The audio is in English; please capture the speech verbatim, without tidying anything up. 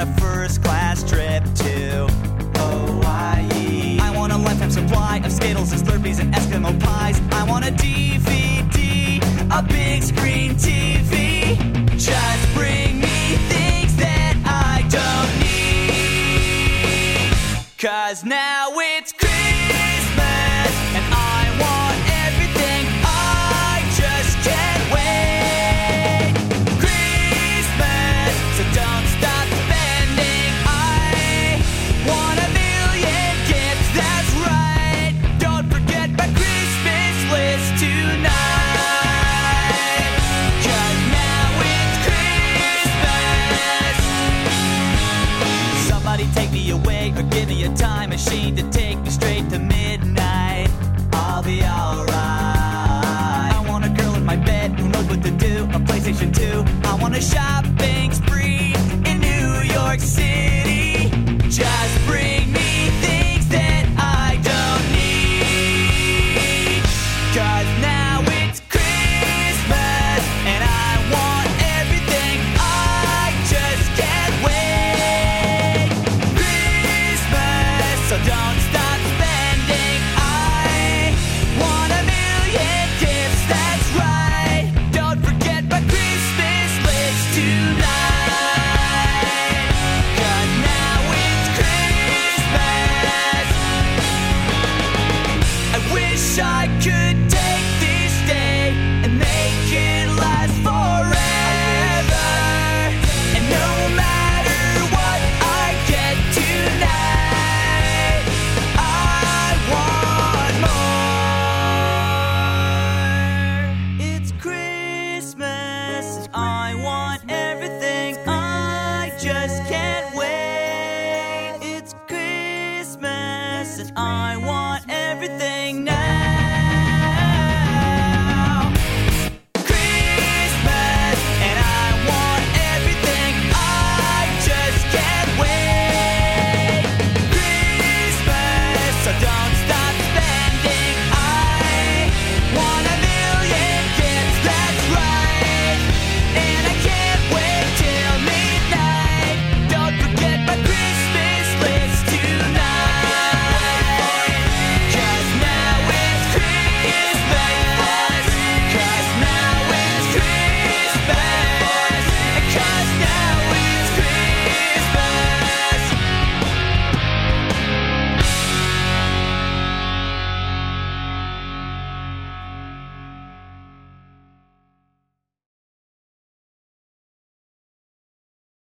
a first class trip to Hawaii. I want a lifetime supply of Skittles and Slurpees and Eskimo pies. I want a D V D, a big screen T V. Just bring me things that I don't need, 'cause now it's Christmas and I want everything, I just can't wait. Christmas, so don't stop spending. I want a million gifts, that's right. Don't forget my Christmas list tonight, 'cause now it's Christmas. Somebody take me away or give me a time machine to take me straight to midnight. I'll be alright. I want a girl in my bed who knows what to do, a PlayStation two. I wanna shop